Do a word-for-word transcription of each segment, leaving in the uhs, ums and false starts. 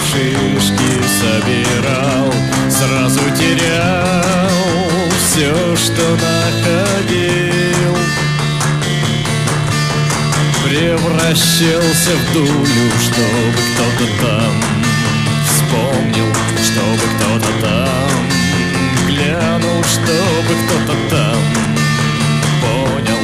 шишки собирал, сразу терял все, что находил. Превращался в дулю, чтобы кто-то там вспомнил, чтобы кто-то там глянул, чтобы кто-то там понял.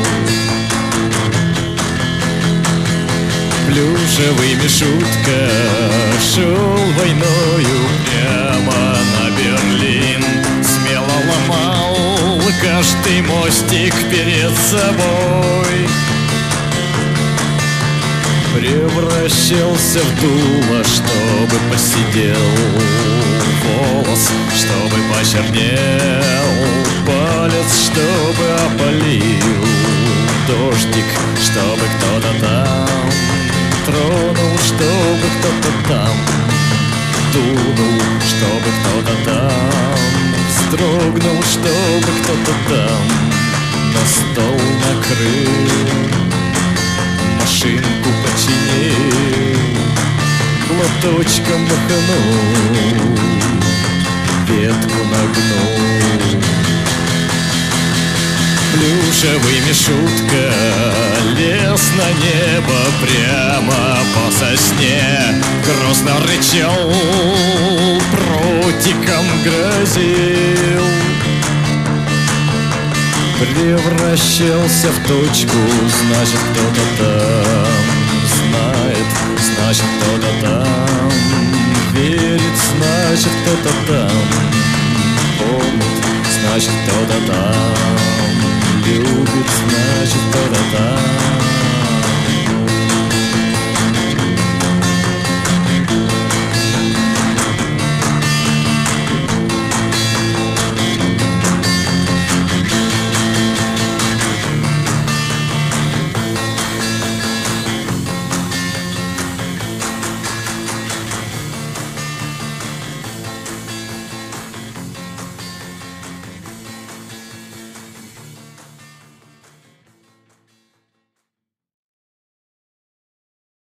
Плюшевый Мишутка шел войною прямо на Берлин, смело ломал каждый мостик перед собой. Превращался в дуло, чтобы посидел волос, чтобы почернел палец, чтобы опалил дождик, чтобы кто-то там тронул, чтобы кто-то там дунул, чтобы кто-то там вздрогнул, чтобы кто-то там на стол накрыл, машинку починил, платочком махнул, ветку нагнул. Плюшевый Мишутка лез на небо прямо по сосне, грозно рычал, прутиком грозил. Превращался в точку, значит кто-то там знает, значит кто-то там верит, значит кто-то там помнит, значит кто-то там любит.